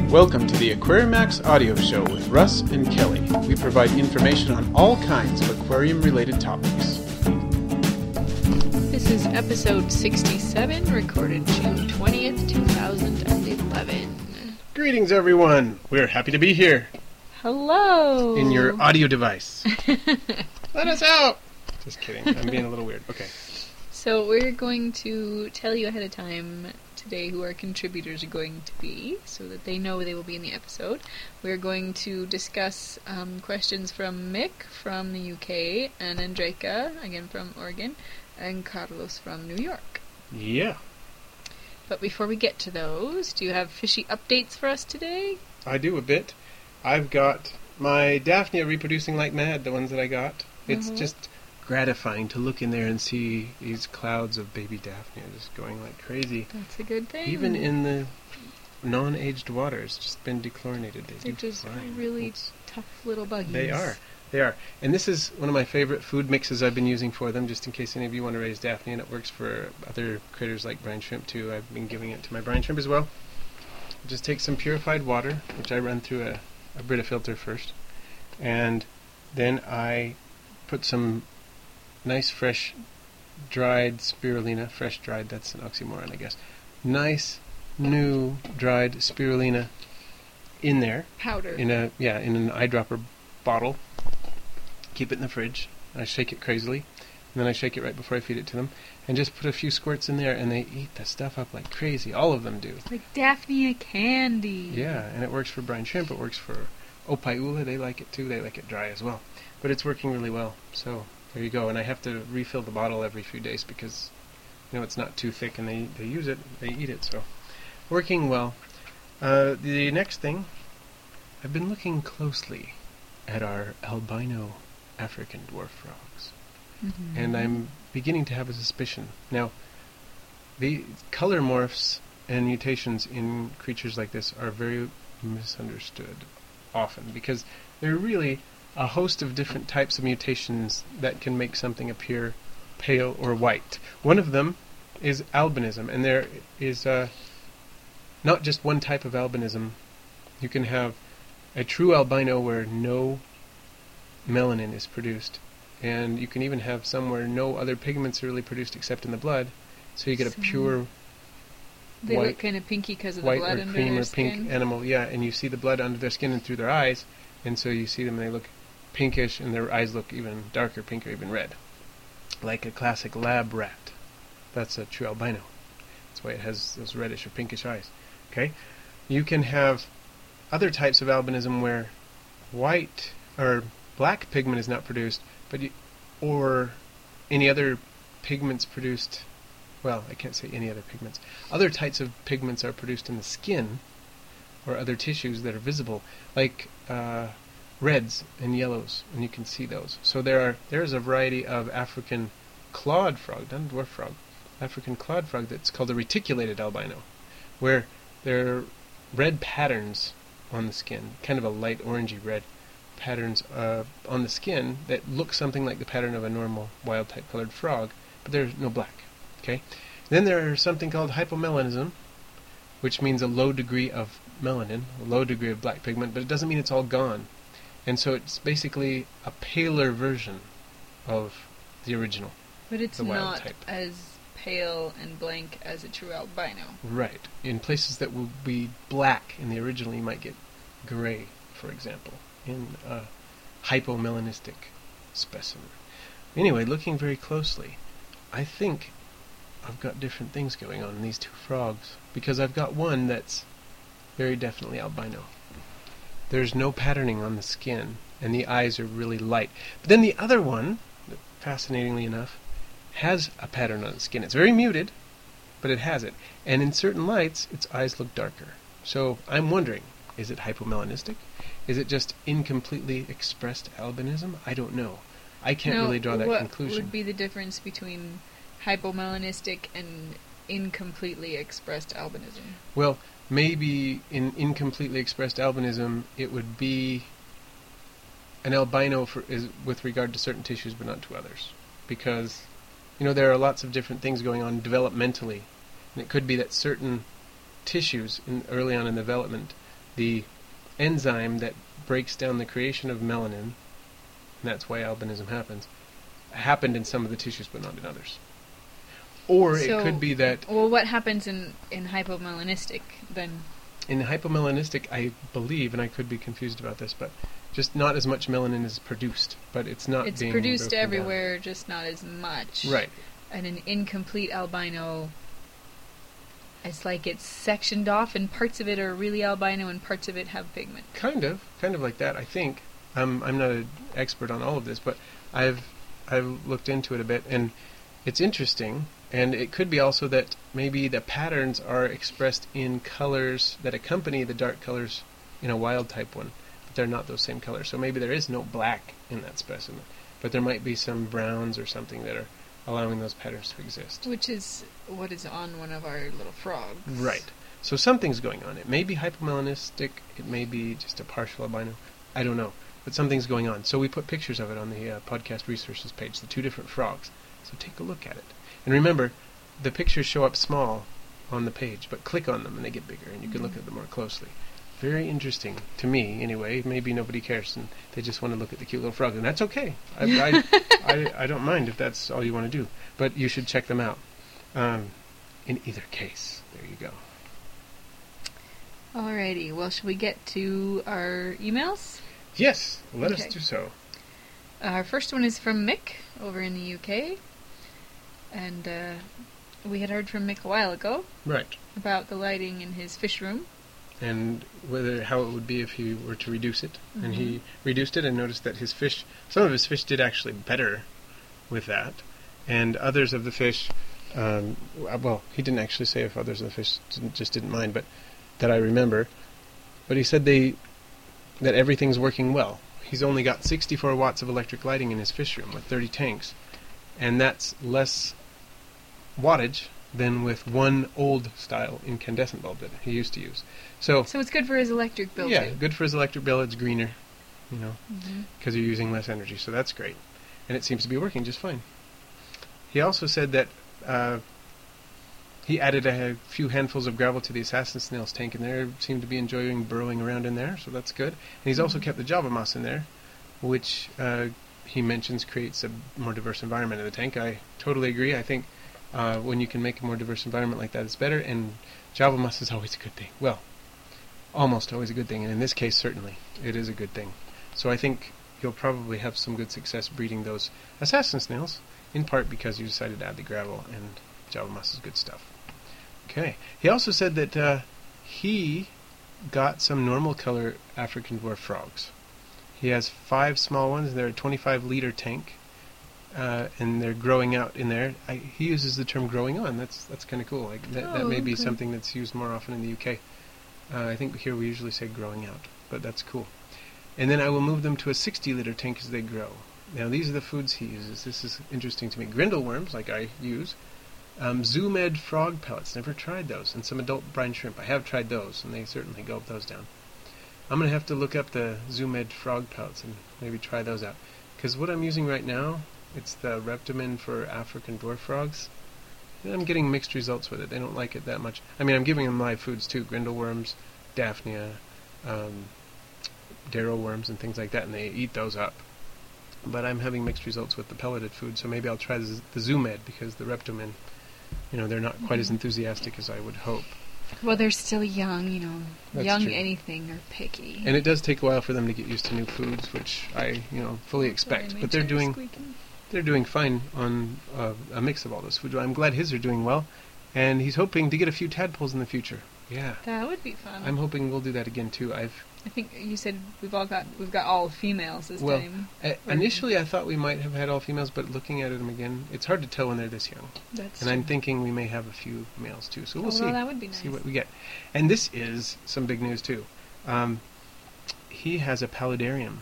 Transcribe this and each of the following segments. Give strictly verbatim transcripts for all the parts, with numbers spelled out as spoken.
Welcome to the AquariumMax audio show with Russ and Kelly. We provide information on all kinds of aquarium-related topics. This is episode sixty-seven, recorded June twentieth, twenty eleven. Greetings, everyone. We're happy to be here. Hello. In your audio device. Let us out. Just kidding. I'm being a little weird. Okay. So we're going to tell you ahead of time today who our contributors are going to be, so that they know they will be in the episode. We're going to discuss um, questions from Mick from the U K, and Andreka, again from Oregon, and Carlos from New York. Yeah. But before we get to those, do you have fishy updates for us today? I do a bit. I've got my Daphnia reproducing like mad, the ones that I got. It's Mm-hmm. just gratifying to look in there and see these clouds of baby Daphnia just going like crazy. That's a good thing. Even in the non-aged water, it's just been dechlorinated. They They're do just fine. really It's- tough little buggies. They are. They are. And this is one of my favorite food mixes I've been using for them, just in case any of you want to raise Daphnia, and it works for other critters like brine shrimp too. I've been giving it to my brine shrimp as well. Just take some purified water, which I run through a, a Brita filter first, and then I put some nice fresh dried spirulina, fresh dried, that's an oxymoron I guess, nice new dried spirulina in there. Powder. In a, yeah, in an eyedropper bottle. Keep it in the fridge. I shake it crazily, and then I shake it right before I feed it to them, and just put a few squirts in there, and they eat the stuff up like crazy. All of them do. Like Daphnia candy. Yeah, and it works for brine shrimp. It works for opaiula. They like it too. They like it dry as well. But it's working really well. So there you go. And I have to refill the bottle every few days because, you know, it's not too thick, and they, they use it. They eat it. So working well. Uh, the next thing, I've been looking closely at our albino African dwarf frogs. Mm-hmm. And I'm beginning to have a suspicion. Now, the color morphs and mutations in creatures like this are very misunderstood often, because there are really a host of different types of mutations that can make something appear pale or white. One of them is albinism, and there is uh, not just one type of albinism. You can have a true albino where no melanin is produced, and you can even have some where no other pigments are really produced except in the blood, so you get So a pure They white, look kind of pinky because of the white blood or under cream their or pink skin. animal, yeah, and you see the blood under their skin and through their eyes, and so you see them and they look pinkish, and their eyes look even darker pink or even red, like a classic lab rat. That's a true albino. That's why it has those reddish or pinkish eyes. Okay, you can have other types of albinism where white or black pigment is not produced, but you, or any other pigments produced. Well, I can't say any other pigments. Other types of pigments are produced in the skin or other tissues that are visible, like uh, reds and yellows, and you can see those. So there are there is a variety of African clawed frog, not a dwarf frog, African clawed frog that's called a reticulated albino, where there are red patterns on the skin, kind of a light orangey red patterns uh, on the skin that look something like the pattern of a normal wild-type colored frog, but there's no black. Okay. Then there's something called hypomelanism, which means a low degree of melanin, a low degree of black pigment, but it doesn't mean it's all gone. And so it's basically a paler version of the original. But it's the wild not type. as pale and blank as a true albino. Right. In places that will be black in the original, you might get gray, for example, in a hypomelanistic specimen. Anyway, looking very closely, I think I've got different things going on in these two frogs, because I've got one that's very definitely albino. There's no patterning on the skin, and the eyes are really light. But then the other one, fascinatingly enough, has a pattern on its skin. It's very muted, but it has it. And in certain lights, its eyes look darker. So I'm wondering, is it hypomelanistic? Is it just incompletely expressed albinism? I don't know. I can't now, really draw that what conclusion. What would be the difference between hypomelanistic and incompletely expressed albinism? Well, maybe in incompletely expressed albinism, it would be an albino for, is, with regard to certain tissues, but not to others. Because, you know, there are lots of different things going on developmentally, and it could be that certain tissues in, early on in development the enzyme that breaks down the creation of melanin, and that's why albinism happens, happened in some of the tissues but not in others. Or So- it could be that Well, what happens in, in hypomelanistic then? in hypomelanistic, I believe, and I could be confused about this, but just not as much melanin is produced, but it's not It's being produced broken down. everywhere, just not as much. Right. And an incomplete albino, it's like it's sectioned off, and parts of it are really albino, and parts of it have pigment. Kind of, kind of like that, I think. Um, I'm not an expert on all of this, but I've I've looked into it a bit, and it's interesting. And it could be also that maybe the patterns are expressed in colors that accompany the dark colors in a wild type one, but they're not those same colors. So maybe there is no black in that specimen, but there might be some browns or something that are allowing those patterns to exist. Which is what is on one of our little frogs. Right. So something's going on. It may be hypomelanistic. It may be just a partial albino. I don't know. But something's going on. So we put pictures of it on the uh, podcast resources page, the two different frogs. So take a look at it. And remember, the pictures show up small on the page, but click on them and they get bigger, and you can look at them more closely. Very interesting, to me anyway. Maybe nobody cares and they just want to look at the cute little frog, and that's okay. I, I, I, I don't mind if that's all you want to do. But you should check them out. Um, in either case, there you go. Alrighty, well, shall we get to our emails? Yes, let Okay. us do so. Our first one is from Mick over in the U K. And uh, we had heard from Mick a while ago Right. about the lighting in his fish room. And whether how it would be if he were to reduce it. Mhm. And he reduced it and noticed that his fish, some of his fish did actually better with that. And others of the fish, um, well, he didn't actually say if others of the fish didn't, just didn't mind, but that I remember. But he said they that everything's working well. He's only got sixty-four watts of electric lighting in his fish room with thirty tanks. And that's less wattage than with one old style incandescent bulb that he used to use. So, So it's good for his electric bill, yeah, too. good for his electric bill. It's greener, you know, Mhm. because you're using less energy. So that's great. And it seems to be working just fine. He also said that uh, he added a few handfuls of gravel to the assassin snail's tank in there. Seemed to be enjoying burrowing around in there, so that's good. And he's also Mhm. kept the Java moss in there, which uh, he mentions creates a more diverse environment in the tank. I totally agree. I think uh, when you can make a more diverse environment like that, it's better. And Java moss is always a good thing. Well, almost always a good thing, and in this case, certainly, it is a good thing. So I think you'll probably have some good success breeding those assassin snails, in part because you decided to add the gravel, and Java moss is good stuff. Okay. He also said that uh, he got some normal color African dwarf frogs. He has five small ones. They're a twenty-five liter tank, uh, and they're growing out in there. I, he uses the term "growing on." That's that's kind of cool. Like that, that Oh, may be okay. something that's used more often in the U K. Uh, I think here we usually say "growing out," but that's cool. And then I will move them to a sixty liter tank as they grow. Now these are the foods he uses. This is interesting to me. Grindle worms, like I use. Um, Zoomed frog pellets. Never tried those. And some adult brine shrimp. I have tried those, and they certainly gulp those down. I'm going to have to look up the Zoomed frog pellets and maybe try those out. Because what I'm using right now, it's the Reptimin for African dwarf frogs. And I'm getting mixed results with it. They don't like it that much. I mean, I'm giving them live foods too. Grindle worms, Daphnia, um, darrow worms, and things like that, and they eat those up. But I'm having mixed results with the pelleted food, so maybe I'll try the, the Zoomed, because the Reptimin, you know, they're not quite as enthusiastic as I would hope. Well, they're still young, you know. That's young true. anything are picky. And it does take a while for them to get used to new foods, which I, you know, fully expect. Sorry, my But they're chair's doing squeaking. they're doing fine on uh, a mix of all those foods. I'm glad his are doing well, and he's hoping to get a few tadpoles in the future. Yeah, That would be fun. I'm hoping we'll do that again too. I've I think you said we've all got we've got all females this Well, time. uh, initially I thought we might have had all females, but looking at them again, it's hard to tell when they're this young. That's And I'm true. thinking we may have a few males too. So we'll Oh, see. well, that would be See nice. what we get. And this is some big news too. Um, he has a paludarium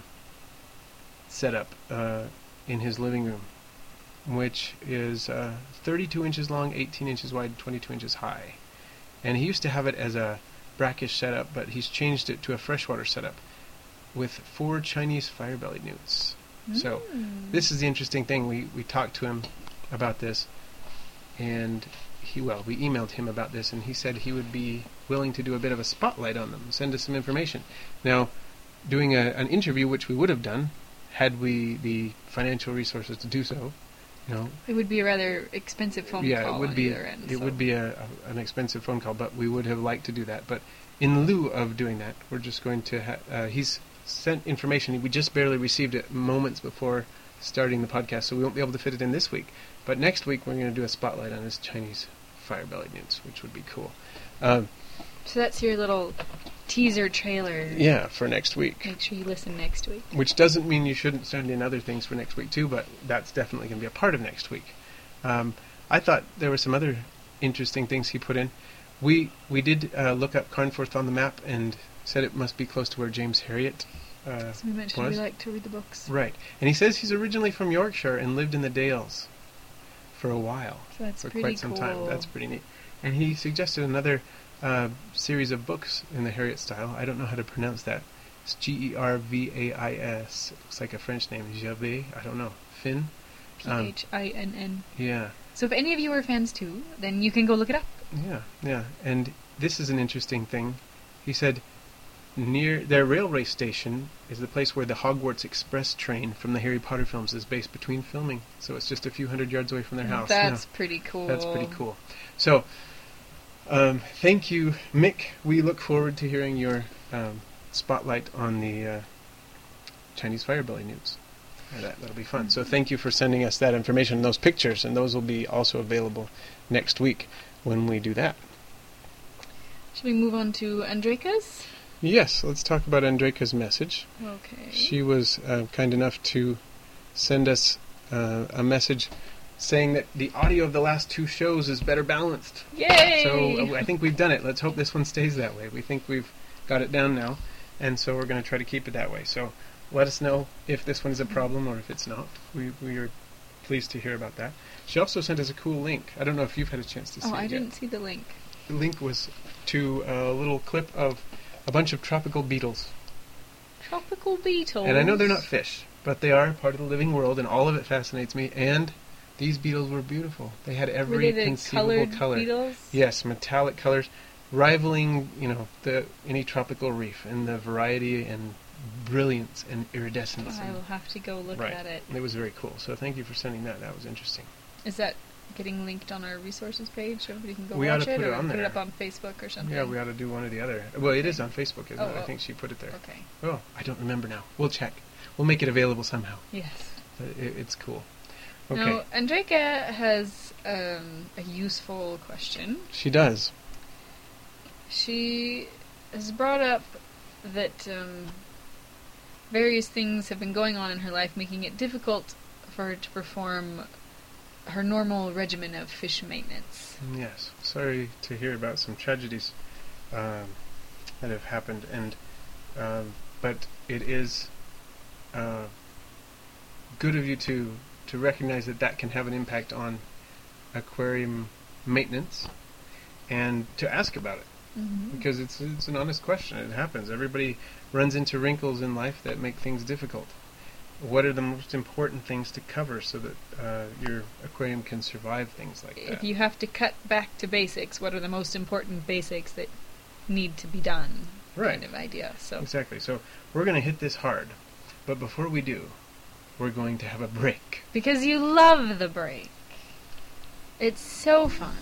set up uh, in his living room, which is uh, thirty-two inches long, eighteen inches wide, twenty-two inches high. And he used to have it as a brackish setup, but he's changed it to a freshwater setup with four Chinese fire-bellied newts. So Mm. this is the interesting thing. We we talked to him about this, and he well, we emailed him about this, and he said he would be willing to do a bit of a spotlight on them, send us some information. Now, doing a, an interview, which we would have done, had we the financial resources to do so, you know. It would be a rather expensive phone yeah, call it would on be either end. it so. would be a, a an expensive phone call, but we would have liked to do that. But in lieu of doing that, we're just going to. Ha- uh, he's sent information. We just barely received it moments before starting the podcast, so we won't be able to fit it in this week. But next week we're going to do a spotlight on his Chinese fire-bellied newts, which would be cool. Um, so that's your little teaser trailer. Yeah, for next week. Make sure you listen next week. Which doesn't mean you shouldn't send in other things for next week too, but that's definitely going to be a part of next week. Um, I thought there were some other interesting things he put in. We we did uh, look up Carnforth on the map and said it must be close to where James Herriot uh, So we mentioned was. we like to read the books. Right. And he says he's originally from Yorkshire and lived in the Dales for a while. So that's for pretty quite some cool. time. That's pretty neat. And he suggested another uh, series of books in the Herriot style. I don't know how to pronounce that. It's G E R V A I S. It looks like a French name. Gervais. I don't know. Finn? P H I N N. Yeah. So if any of you are fans too, then you can go look it up. Yeah, yeah. And this is an interesting thing. He said near their railway station is the place where the Hogwarts Express train from the Harry Potter films is based between filming. So it's just a few hundred yards away from their house. That's Yeah. pretty cool. That's pretty cool. So, um, thank you, Mick. We look forward to hearing your um, spotlight on the uh, Chinese fire-belly newts. Uh, that, that'll be fun. So thank you for sending us that information, those pictures, and those will be also available next week when we do that. Should we move on to Andreka's? Yes, let's talk about Andreka's message. Okay. She was uh, kind enough to send us uh, a message saying that the audio of the last two shows is better balanced. Yay! So uh, I think we've done it. Let's hope this one stays that way. We think we've got it down now, and so we're going to try to keep it that way. So let us know if this one is a problem or if it's not. We we are pleased to hear about that. She also sent us a cool link. I don't know if you've had a chance to see Oh, it I yet. didn't see the link. The link was to a little clip of a bunch of tropical beetles. Tropical beetles. And I know they're not fish, but they are part of the living world, and all of it fascinates me. And these beetles were beautiful. They had every Were they the conceivable colored color. beetles? Yes, metallic colors, rivaling, you know, the any tropical reef in the variety and brilliance and iridescence. I and, will have to go look right. at it. It was very cool. So thank you for sending that. That was interesting. Is that getting linked on our resources page so everybody can go We watch ought to it, put it or on put it there. up on Facebook or something? Yeah, we ought to do one or the other. Well, it is on Facebook, isn't Oh, it? I oh. think she put it there. Okay. Oh, I don't remember now. We'll check. We'll make it available somehow. Yes. But it, it's cool. Okay. Now, Andreka has um, a useful question. She does. She has brought up that um, various things have been going on in her life, making it difficult for her to perform her normal regimen of fish maintenance. Yes. Sorry to hear about some tragedies um, that have happened, and um, but it is uh, good of you to to recognize that that can have an impact on aquarium maintenance, and to ask about it. Mm-hmm. Because it's it's an honest question. It happens. Everybody runs into wrinkles in life that make things difficult. What are the most important things to cover so that uh, your aquarium can survive things like that? If you have to cut back to basics, what are the most important basics that need to be done? Right. Kind of idea. So Exactly. So we're going to hit this hard. But before we do, we're going to have a break. because you love the break. It's so fun.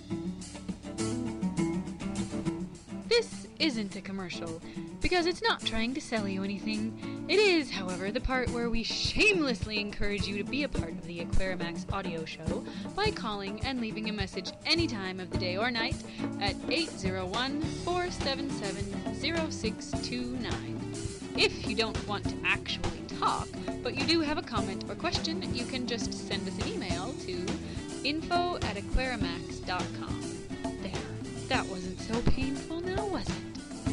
This isn't a commercial, because it's not trying to sell you anything. It is, however, the part where we shamelessly encourage you to be a part of the Aquarimax audio show by calling and leaving a message any time of the day or night at eight zero one, four seven seven, zero six two nine. If you don't want to actually talk, but you do have a comment or question, you can just send us an email to info at aquarimax dot com. There. That wasn't so painful now, was it?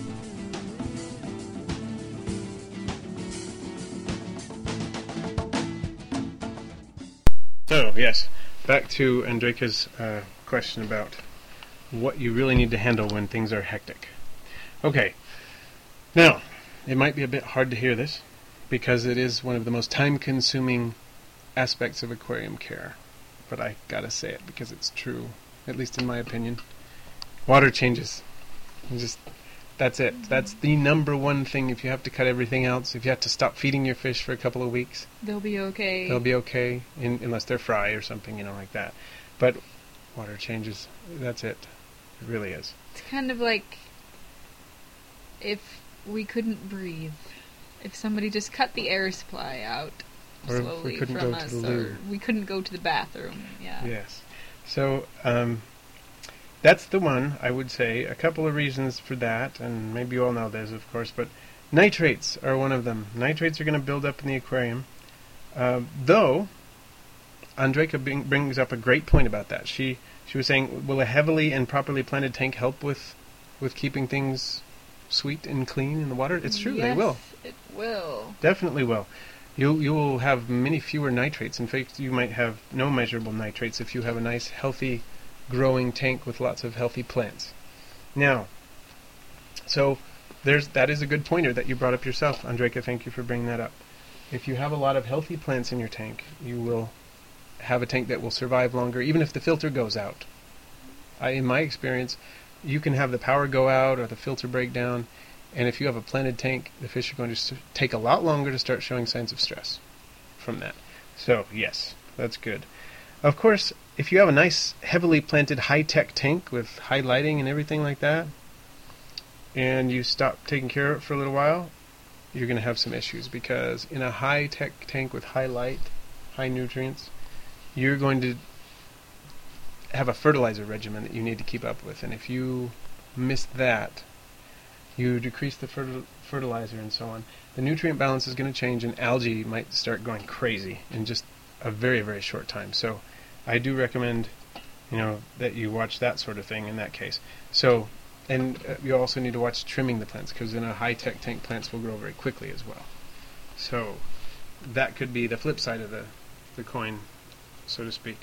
So, yes, back to Andreka's uh, question about what you really need to handle when things are hectic. Okay, now, it might be a bit hard to hear this, because it is one of the most time-consuming aspects of aquarium care. But I gotta say it because it's true, at least in my opinion. Water changes. You just that's it. Mm-hmm. That's the number one thing. If you have to cut everything else, if you have to stop feeding your fish for a couple of weeks, they'll be okay. They'll be okay, in, unless they're fry or something, you know, like that. But water changes. That's it. It really is. It's kind of like if we couldn't breathe. If somebody just cut the air supply out or slowly if we couldn't from go us, to the or loo. we couldn't go to the bathroom. Yeah. Yes. So um, that's the one, I would say. A couple of reasons for that, and maybe you all know this, of course, but nitrates are one of them. Nitrates are going to build up in the aquarium. Uh, though, Andrejka bring, brings up a great point about that. She she was saying, will a heavily and properly planted tank help with, with keeping things sweet and clean in the water? It's true, yes, they will. It will. Definitely will. You you will have many fewer nitrates. In fact, you might have no measurable nitrates if you have a nice, healthy, growing tank with lots of healthy plants. Now, so there's that is a good pointer that you brought up yourself, Andrejka. Thank you for bringing that up. If you have a lot of healthy plants in your tank, you will have a tank that will survive longer, even if the filter goes out. I, in my experience, you can have the power go out or the filter break down, and if you have a planted tank, the fish are going to st- take a lot longer to start showing signs of stress from that. So, yes, that's good. Of course, if you have a nice, heavily planted, high-tech tank with high lighting and everything like that, and you stop taking care of it for a little while, you're going to have some issues, because in a high-tech tank with high light, high nutrients, you're going to have a fertilizer regimen that you need to keep up with, and if you miss that, you decrease the fertil- fertilizer and so on, the nutrient balance is going to change, and algae might start going crazy in just a very, very short time. So I do recommend, you know, that you watch that sort of thing in that case. So, and uh, you also need to watch trimming the plants, because in a high-tech tank, plants will grow very quickly as well. So that could be the flip side of the, the coin, so to speak.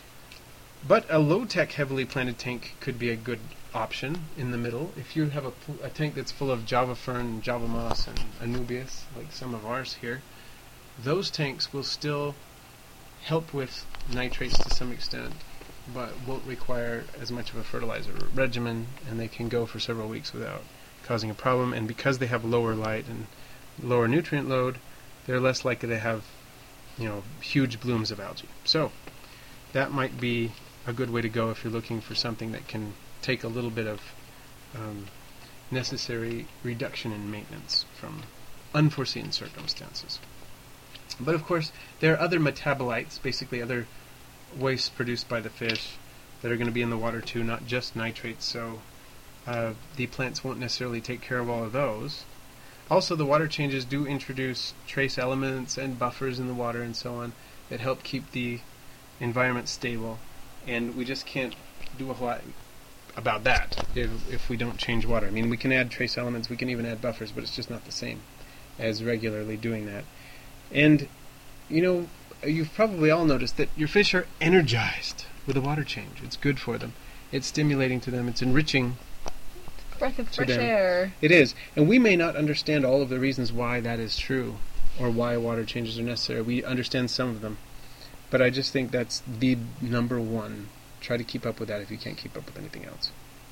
But a low-tech, heavily planted tank could be a good option in the middle. If you have a, pl- a tank that's full of Java fern, Java moss, and Anubias, like some of ours here, those tanks will still help with nitrates to some extent, but won't require as much of a fertilizer regimen, and they can go for several weeks without causing a problem. And because they have lower light and lower nutrient load, they're less likely to have, you know, huge blooms of algae. So that might be a good way to go if you're looking for something that can take a little bit of um, necessary reduction in maintenance from unforeseen circumstances. But of course, there are other metabolites, basically other wastes produced by the fish, that are going to be in the water too, not just nitrates, so uh, the plants won't necessarily take care of all of those. Also, the water changes do introduce trace elements and buffers in the water and so on that help keep the environment stable, and we just can't do a whole lot about that if, if we don't change water. I mean, we can add trace elements, we can even add buffers, but it's just not the same as regularly doing that. And, you know, you've probably all noticed that your fish are energized with a water change. It's good for them. It's stimulating to them. It's enriching. Breath of fresh them. air. It is. And we may not understand all of the reasons why that is true or why water changes are necessary. We understand some of them. But I just think that's the number one. Try to keep up with that if you can't keep up with anything else.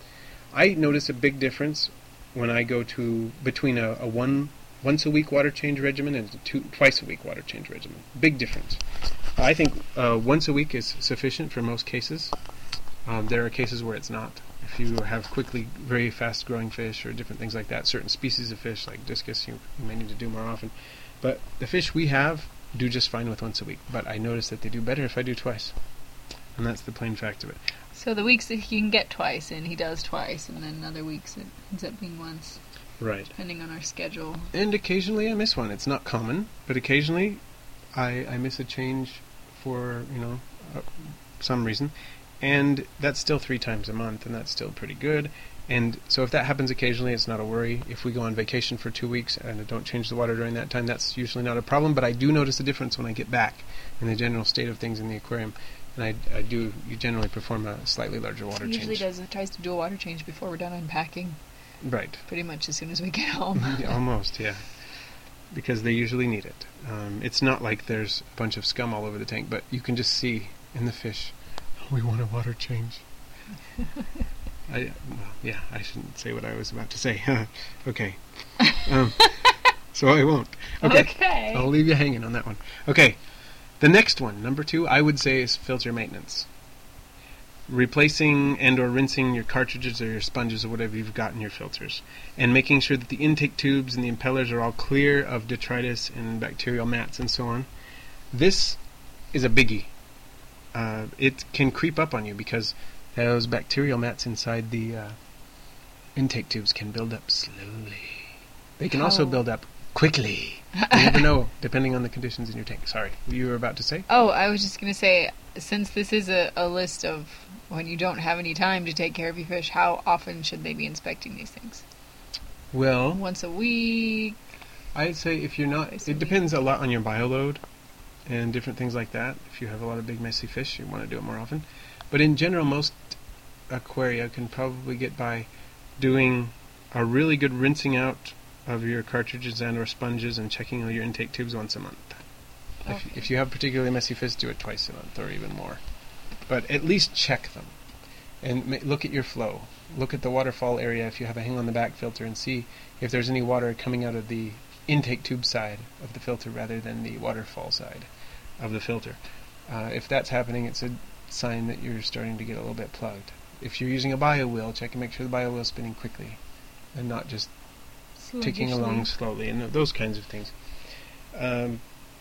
I notice a big difference when I go to between a, a one once a week water change regimen and a two, twice a week water change regimen. Big difference. I think uh, once a week is sufficient for most cases. Um, there are cases where it's not. If you have quickly, very fast growing fish or different things like that, certain species of fish like discus, you, you may need to do more often. But the fish we have do just fine with once a week. But I notice that they do better if I do twice. And that's the plain fact of it. So the weeks that he can get twice in, he does twice, and then other weeks it ends up being once. Right. Depending on our schedule. And occasionally I miss one. It's not common, but occasionally I, I miss a change for, you know, uh, some reason. And that's still three times a month, and that's still pretty good. And so if that happens occasionally, it's not a worry. If we go on vacation for two weeks and I don't change the water during that time, that's usually not a problem. But I do notice a difference when I get back in the general state of things in the aquarium. And I, I do you generally perform a slightly larger water He usually change. does tries to do a water change before we're done unpacking. Right. Pretty much as soon as we get home. Yeah, almost, yeah. Because they usually need it. Um, it's not like there's a bunch of scum all over the tank, but you can just see in the fish, we want a water change. I, well, yeah, I shouldn't say what I was about to say. Okay. Um, so I won't. Okay. Okay. I'll leave you hanging on that one. Okay. The next one, number two, I would say is filter maintenance. Replacing and or rinsing your cartridges or your sponges or whatever you've got in your filters. And making sure that the intake tubes and the impellers are all clear of detritus and bacterial mats and so on. This is a biggie. Uh, it can creep up on you because those bacterial mats inside the uh, intake tubes can build up slowly. They can How? also build up quickly. You never know, depending on the conditions in your tank. Sorry, you were about to say? Oh, I was just going to say, since this is a, a list of when you don't have any time to take care of your fish, how often should they be inspecting these things? Well, Once a week? I'd say if you're not, Twice a it week. depends a lot on your bioload and different things like that. If you have a lot of big messy fish, you want to do it more often. But in general, most aquaria can probably get by doing a really good rinsing out of your cartridges and or sponges and checking all your intake tubes once a month. If, Okay. if you have particularly messy fish, do it twice a month or even more. But at least check them and ma- look at your flow. Look at the waterfall area if you have a hang on the back filter and see if there's any water coming out of the intake tube side of the filter rather than the waterfall side of the filter. Uh, if that's happening, it's a sign that you're starting to get a little bit plugged. If you're using a bio wheel, check and make sure the bio wheel is spinning quickly and not just ticking along slowly and those kinds of things. Um,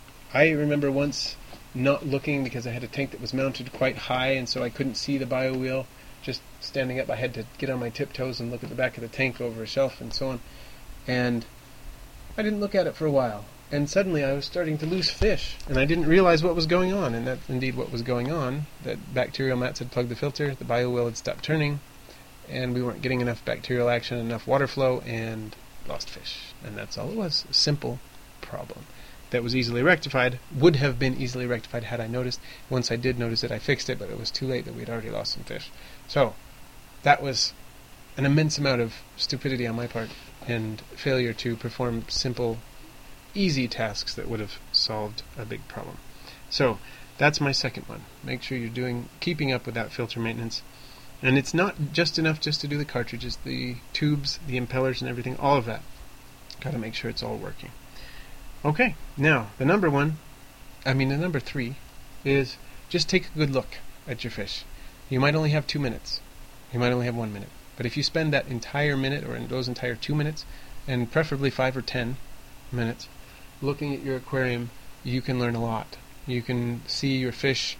I remember once not looking because I had a tank that was mounted quite high and so I couldn't see the bio wheel. Just standing up, I had to get on my tiptoes and look at the back of the tank over a shelf and so on. And I didn't look at it for a while. And suddenly I was starting to lose fish. And I didn't realize what was going on. And that's indeed what was going on. That bacterial mats had plugged the filter, the bio wheel had stopped turning, and we weren't getting enough bacterial action, enough water flow, and lost fish. And that's all it was. A simple problem that was easily rectified, would have been easily rectified had I noticed. Once I did notice it, I fixed it, but it was too late that we'd already lost some fish. So, that was an immense amount of stupidity on my part and failure to perform simple, easy tasks that would have solved a big problem. So, that's my second one. Make sure you're doing, keeping up with that filter maintenance. And it's not just enough just to do the cartridges, the tubes, the impellers and everything, all of that. Got to make sure it's all working. Okay, now, the number one, I mean the number three, is just take a good look at your fish. You might only have two minutes. You might only have one minute. But if you spend that entire minute, or in those entire two minutes, and preferably five or ten minutes, looking at your aquarium, you can learn a lot. You can see your fish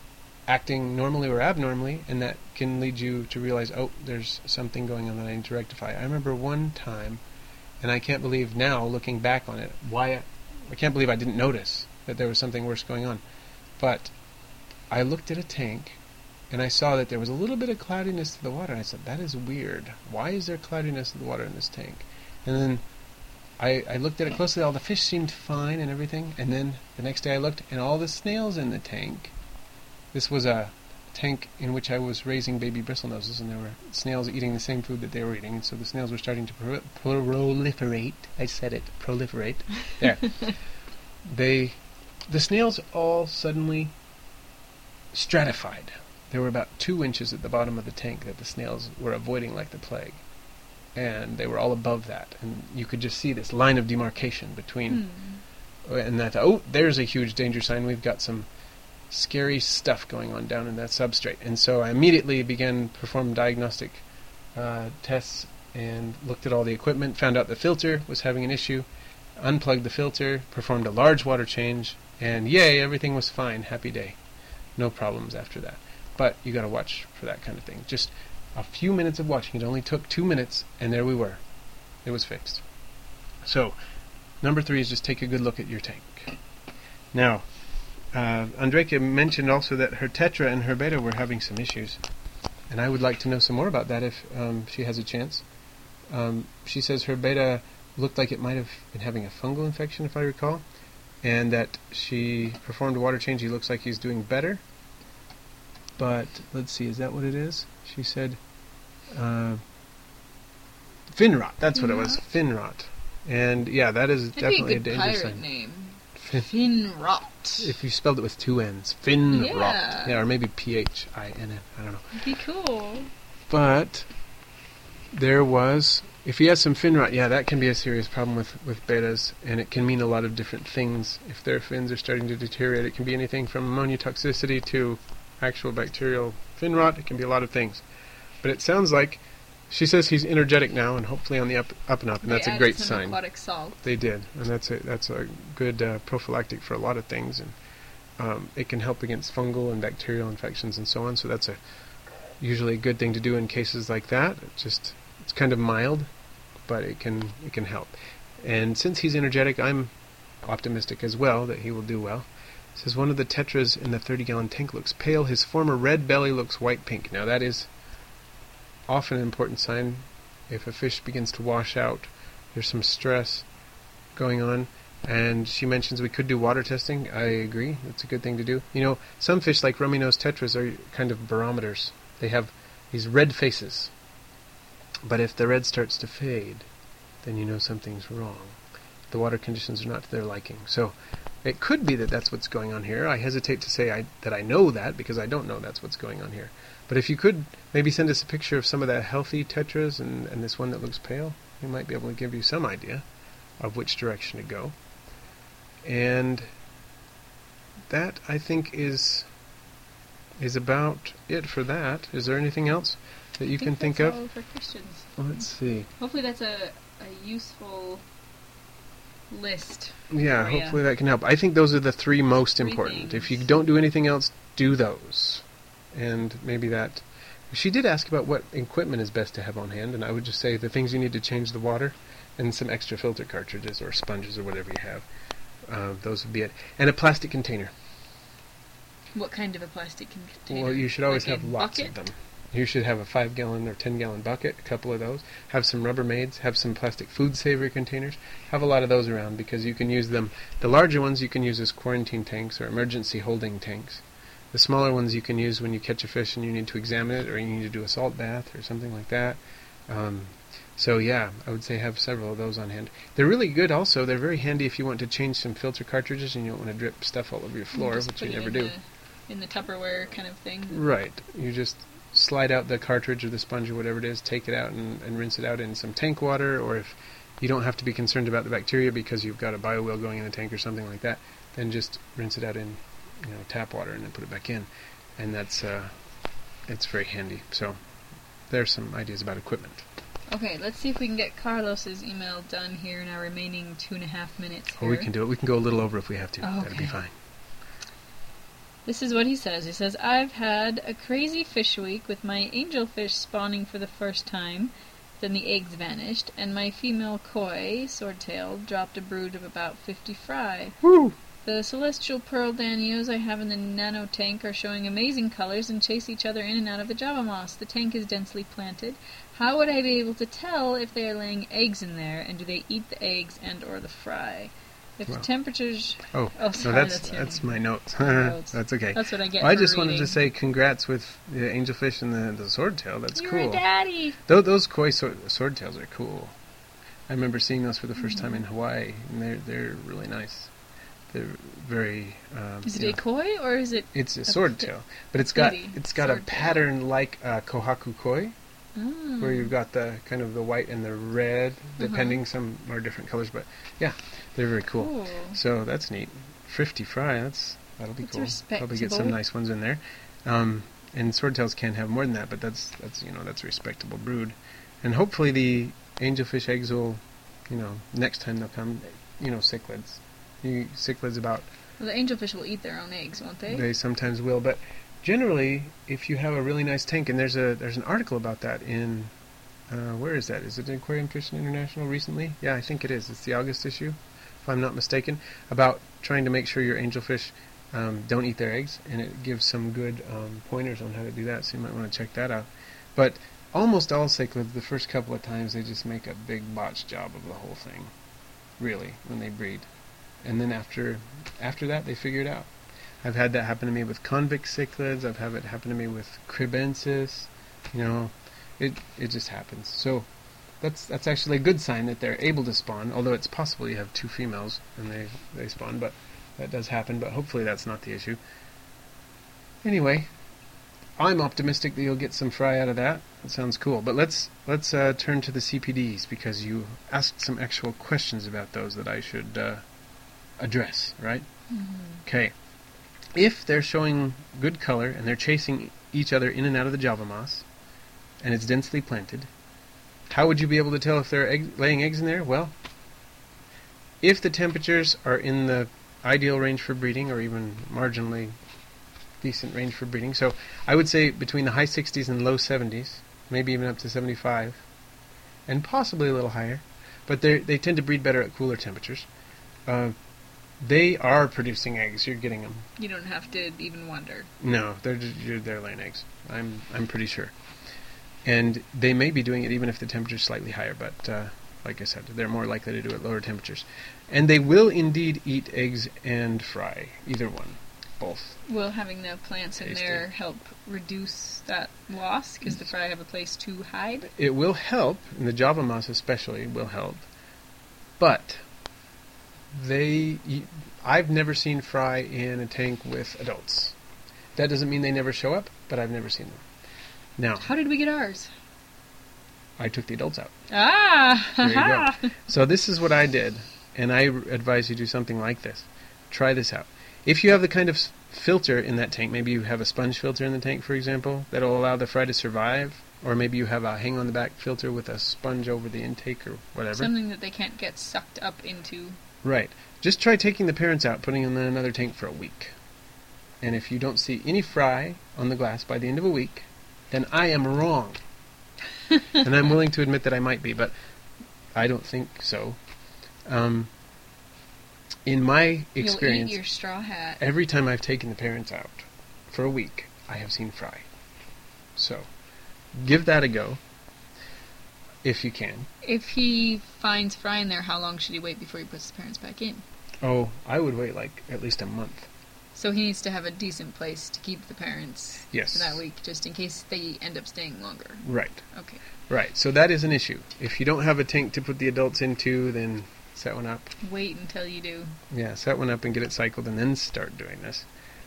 acting normally or abnormally, and that can lead you to realize, oh, there's something going on that I need to rectify. I remember one time, and I can't believe now, looking back on it, why I, I can't believe I didn't notice that there was something worse going on. But I looked at a tank, and I saw that there was a little bit of cloudiness to the water, and I said, that is weird. Why is there cloudiness to the water in this tank? And then I, I looked at it closely. All the fish seemed fine and everything, and then the next day I looked, and all the snails in the tank. This was a tank in which I was raising baby bristlenoses, and there were snails eating the same food that they were eating, and so the snails were starting to pro- proliferate. I said it, proliferate. There. They, the snails all suddenly stratified. There were about two inches at the bottom of the tank that the snails were avoiding like the plague, and they were all above that, and you could just see this line of demarcation between. Hmm. And I thought, oh, there's a huge danger sign. We've got some scary stuff going on down in that substrate. And so I immediately began to perform diagnostic uh, tests and looked at all the equipment, found out the filter was having an issue, unplugged the filter, performed a large water change, and yay, everything was fine. Happy day. No problems after that. But you got to watch for that kind of thing. Just a few minutes of watching. It only took two minutes, and there we were. It was fixed. So, number three is just take a good look at your tank. Now, uh, Andrejka mentioned also that her tetra and her beta were having some issues, and I would like to know some more about that if um, she has a chance. Um, she says her beta looked like it might have been having a fungal infection, if I recall, and that she performed a water change. He looks like he's doing better, but let's see, is that what it is? She said uh, fin rot. That's what it was, fin rot. And yeah, that is That'd definitely be a good a danger pirate sign. name. Fin. Fin rot. If you spelled it with two N's. Fin Yeah. rot. Yeah, or maybe P H I N N. I don't know. It'd be cool. But there was, if he has some fin rot, yeah, that can be a serious problem with, with bettas, and it can mean a lot of different things. If their fins are starting to deteriorate, it can be anything from ammonia toxicity to actual bacterial fin rot. It can be a lot of things. But it sounds like, she says he's energetic now and hopefully on the up, up and up, and They that's a added great some sign. aquatic salt. They did, and that's a, that's a good uh, prophylactic for a lot of things, and um, it can help against fungal and bacterial infections and so on, so that's a usually a good thing to do in cases like that. It just it's kind of mild, but it can it can help. And since he's energetic, I'm optimistic as well that he will do well. It says one of the tetras in the thirty gallon tank looks pale. His former red belly looks white pink. Now that is often an important sign. If a fish begins to wash out, there's some stress going on. And she mentions we could do water testing. I agree. It's a good thing to do. You know, some fish like rummy-nosed tetras are kind of barometers. They have these red faces. But if the red starts to fade, then you know something's wrong. The water conditions are not to their liking. So it could be that that's what's going on here. I hesitate to say I, that I know that because I don't know that's what's going on here. But if you could maybe send us a picture of some of the healthy tetras and, and this one that looks pale, we might be able to give you some idea of which direction to go. And that, I think, is is about it for that. Is there anything else that you I can think that's of? all for questions. Let's see. Hopefully that's a, a useful list. Yeah, for ya. hopefully that can help. I think those are the three most Three important. If you things. don't do anything else, do those. And maybe that... She did ask about what equipment is best to have on hand, and I would just say the things you need to change the water and some extra filter cartridges or sponges or whatever you have. Uh, those would be it. And a plastic container. What kind of a plastic container? Well, you should always Like a have lots bucket? of them. You should have a five gallon or ten gallon bucket, a couple of those. Have some Rubbermaids, have some plastic food saver containers. Have a lot of those around because you can use them. The larger ones you can use as quarantine tanks or emergency holding tanks. The smaller ones you can use when you catch a fish and you need to examine it or you need to do a salt bath or something like that. Um, so yeah, I would say have several of those on hand. They're really good also. They're very handy if you want to change some filter cartridges and you don't want to drip stuff all over your floor, Just which put you it never in do. The, in the Tupperware kind of thing. Right. You just slide out the cartridge or the sponge or whatever it is, take it out and, and rinse it out in some tank water, or if you don't have to be concerned about the bacteria because you've got a biowheel going in the tank or something like that, then just rinse it out in you know tap water and then put it back in. And that's uh, it's very handy. So there's some ideas about equipment. Okay, let's see if we can get Carlos's email done here in our remaining two and a half minutes Oh, here. we can do it. We can go a little over if we have to. Oh, That'd be okay. fine. This is what he says. He says, I've had a crazy fish week with my angelfish spawning for the first time, then the eggs vanished, and my female koi, swordtail, dropped a brood of about fifty fry. Woo! The celestial pearl danios I have in the nano tank are showing amazing colors and chase each other in and out of the Java moss. The tank is densely planted. How would I be able to tell if they are laying eggs in there, and do they eat the eggs and or the fry? If Well. the temperatures... Oh, Oh, no, sorry, that's that's your that's name. my notes. Notes. That's okay. That's what I get I for just wanted reading. to say congrats with the angelfish and the, the swordtail. That's You're cool. a daddy! Those, those koi sword, swordtails are cool. I remember seeing those for the first time in Hawaii, and they're they're really nice. They're very. Um, Is it you a know, koi, or is it... It's a a swordtail, but it's got pretty it's got a swordtail? pattern like uh, kohaku koi, Oh. where you've got the kind of the white and the red, depending. Some are different colors, but yeah, they're very cool. Cool. So that's neat. fifty fry. That's that'll be That's cool. Probably get some respectable. nice ones in there. Um, and swordtails can have more than that, but that's that's you know that's a respectable brood. And hopefully the angelfish eggs will, you know, next time they'll come, you know, cichlids. You cichlids about Well, the angelfish will eat their own eggs, won't they? they sometimes will, but generally, if you have a really nice tank, and there's a there's an article about that in uh, where is that? Is it in Aquarium Fish International recently? Yeah, I think it is. It's the August issue, if I'm not mistaken, about trying to make sure your angelfish um, don't eat their eggs, and it gives some good um, pointers on how to do that. So you might want to check that out. But almost all cichlids, the first couple of times, they just make a big botch job of the whole thing, really, when they breed. And then after after that, they figure it out. I've had that happen to me with convict cichlids. I've had it happen to me with cribensis. You know, it it just happens. So that's that's actually a good sign that they're able to spawn. Although it's possible you have two females and they they spawn, but that does happen, but hopefully that's not the issue. Anyway, I'm optimistic that you'll get some fry out of that. That sounds cool. But let's let's uh, turn to the C P Ds, because you asked some actual questions about those that I should uh, address, right? Okay. Mm-hmm. If they're showing good color and they're chasing each other in and out of the Java moss, and it's densely planted, how would you be able to tell if they're egg- laying eggs in there? Well, if the temperatures are in the ideal range for breeding, or even marginally decent range for breeding, so I would say between the high sixties and low seventies, maybe even up to seventy-five, and possibly a little higher, but they they tend to breed better at cooler temperatures. Uh, they are producing eggs. You're getting them. You don't have to even wonder. No, they're just, you're, they're laying eggs. I'm I'm pretty sure. And they may be doing it even if the temperature's slightly higher, but uh, like I said, they're more likely to do it at lower temperatures. And they will indeed eat eggs and fry, either one, both. Will having the plants in Tasty. there help reduce that loss, because the fry have a place to hide? It will help, and the Java moss especially will help, but they, I've never seen fry in a tank with adults. That doesn't mean they never show up, but I've never seen them. Now, how did we get ours? I took the adults out. Ah! There you go. So this is what I did, and I advise you do something like this. Try this out. If you have the kind of s- filter in that tank, maybe you have a sponge filter in the tank, for example, that'll allow the fry to survive, or maybe you have a hang-on-the-back filter with a sponge over the intake or whatever. Something that they can't get sucked up into. Right. Just try taking the parents out, putting them in another tank for a week. And if you don't see any fry on the glass by the end of a week, then I am wrong. And I'm willing to admit that I might be, but I don't think so. Um, in my experience, You'll eat your straw hat. every time I've taken the parents out for a week, I have seen fry. So, give that a go, if you can. If he finds fry in there, how long should he wait before he puts the parents back in? Oh, I would wait like at least a month. So he needs to have a decent place to keep the parents Yes. for that week, just in case they end up staying longer. Right. Okay. Right. So that is an issue. If you don't have a tank to put the adults into, then set one up. Wait until you do. Yeah, set one up and get it cycled and then start doing this.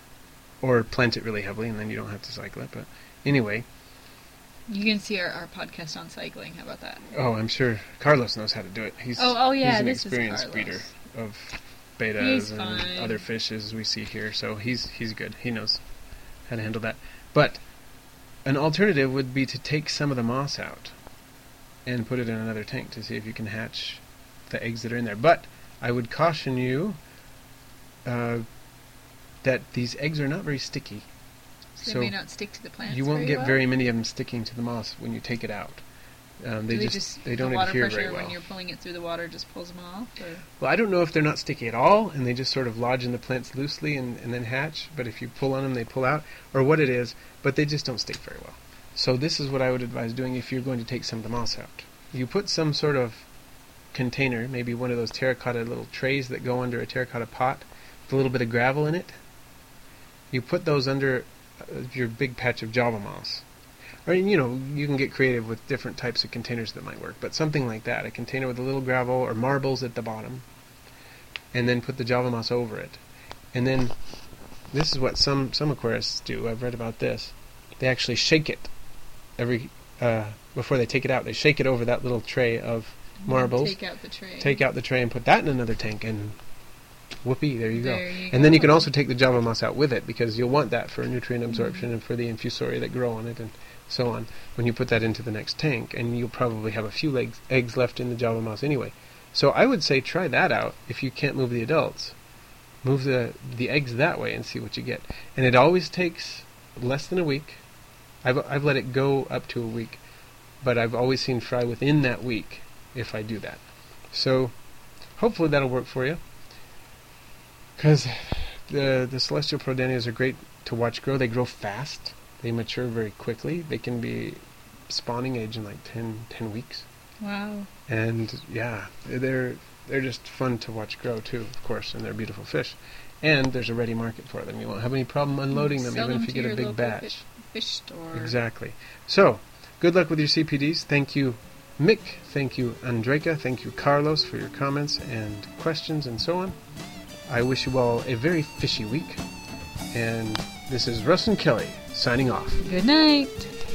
Or plant it really heavily and then you don't have to cycle it. But anyway. You can see our, our podcast on cycling. How about that? Oh, I'm sure Carlos knows how to do it. He's, Oh, oh yeah, he's an this is experienced Carlos. breeder of betas He's and fine. other fishes we see here. So he's he's good. He knows how to handle that. But an alternative would be to take some of the moss out and put it in another tank to see if you can hatch the eggs that are in there. But I would caution you uh, that these eggs are not very sticky. So, they may not stick to the plants. You won't very get well? very many of them sticking to the moss when you take it out. Um, they, Do just, they the don't water adhere pressure very well. when you're pulling it through the water just pulls them off? Or? Well, I don't know if they're not sticky at all and they just sort of lodge in the plants loosely and, and then hatch, but if you pull on them they pull out, or what it is, but they just don't stick very well. So this is what I would advise doing if you're going to take some of the moss out. You put some sort of container, maybe one of those terracotta little trays that go under a terracotta pot with a little bit of gravel in it. You put those under uh, your big patch of Java moss. Or, you know, you can get creative with different types of containers that might work, but something like that, a container with a little gravel or marbles at the bottom, and then put the Java moss over it. And then, this is what some, some aquarists do, I've read about this. They actually shake it every, uh, before they take it out, they shake it over that little tray of marbles. Take out the tray. Take out the tray and put that in another tank, and whoopee, there you There go. you And then you go. can also take the Java moss out with it, because you'll want that for nutrient absorption mm-hmm. and for the infusoria that grow on it and so on when you put that into the next tank, and you'll probably have a few legs, eggs left in the Java moss anyway. So I would say try that out if you can't move the adults. Move the, the eggs that way and see what you get. And it always takes less than a week. I've, I've let it go up to a week, but I've always seen fry within that week if I do that. So hopefully that'll work for you. Because the, the Celestial Prodenias are great to watch grow. They grow fast. They mature very quickly. They can be spawning age in like ten, ten weeks. Wow. And yeah, they're they're just fun to watch grow too, of course, and they're beautiful fish. And there's a ready market for them. You won't have any problem unloading them, Sell even them if you to get a your big local batch. Fish, fish store. Exactly. So, good luck with your C P Ds. Thank you, Mick. Thank you, Andreka. Thank you, Carlos, for your comments and questions and so on. I wish you all a very fishy week. And this is Russ and Kelly signing off. Good night.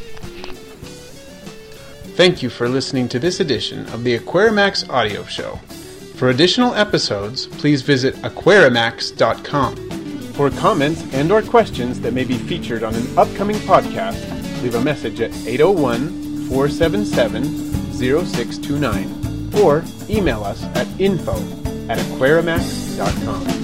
Thank you for listening to this edition of the Aquarimax Audio Show. For additional episodes, please visit aquarimax dot com. For comments and or questions that may be featured on an upcoming podcast, leave a message at eight oh one, four seven seven, oh six two nine or email us at info at aquarimax dot com.